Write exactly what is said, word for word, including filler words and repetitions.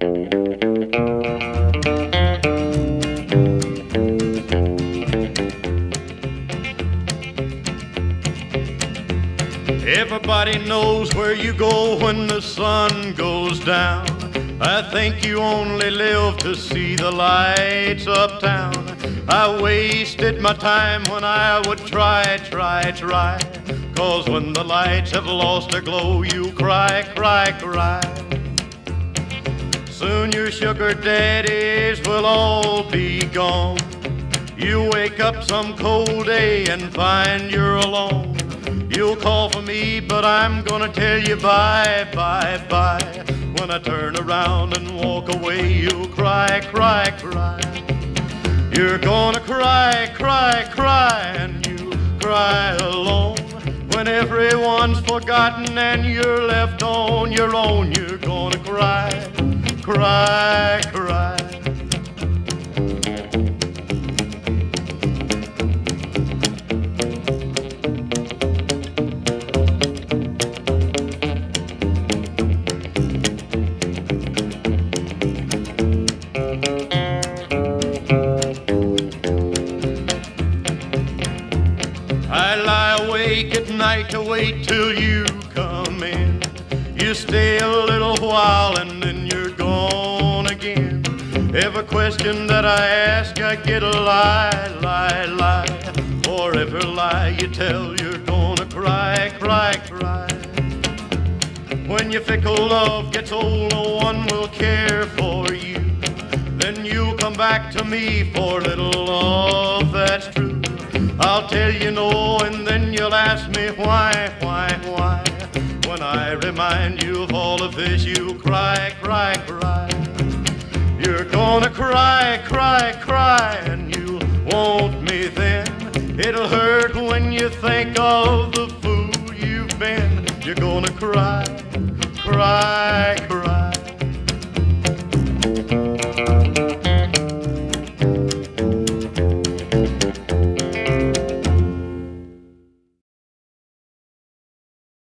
Everybody knows where you go when the sun goes down. I think you only live to see the lights uptown. I wasted my time when I would try, try, try. 'Cause when the lights have lost their glow, you cry, cry, cry. Soon your sugar daddies will all be gone. You wake up some cold day and find you're alone. You'll call for me, but I'm gonna tell you bye, bye, bye. When I turn around and walk away, you'll cry, cry, cry. You're gonna cry, cry, cry, and you cry alone. When everyone's forgotten and you're left on your own, you're gonna cry, cry, cry. To wait till you come in. You stay a little while and then you're gone again. Every question that I ask, I get a lie, lie, lie. For every lie you tell, you're gonna cry, cry, cry. When your fickle love gets old, no one will care for you. Then you'll come back to me for little love that's true. I'll tell you no, and then you'll ask me why, why, why. When I remind you of all of this, you cry, cry, cry. You're gonna cry, cry, cry, and you want me then. It'll hurt when you think of the fool you've been. You're gonna cry, cry.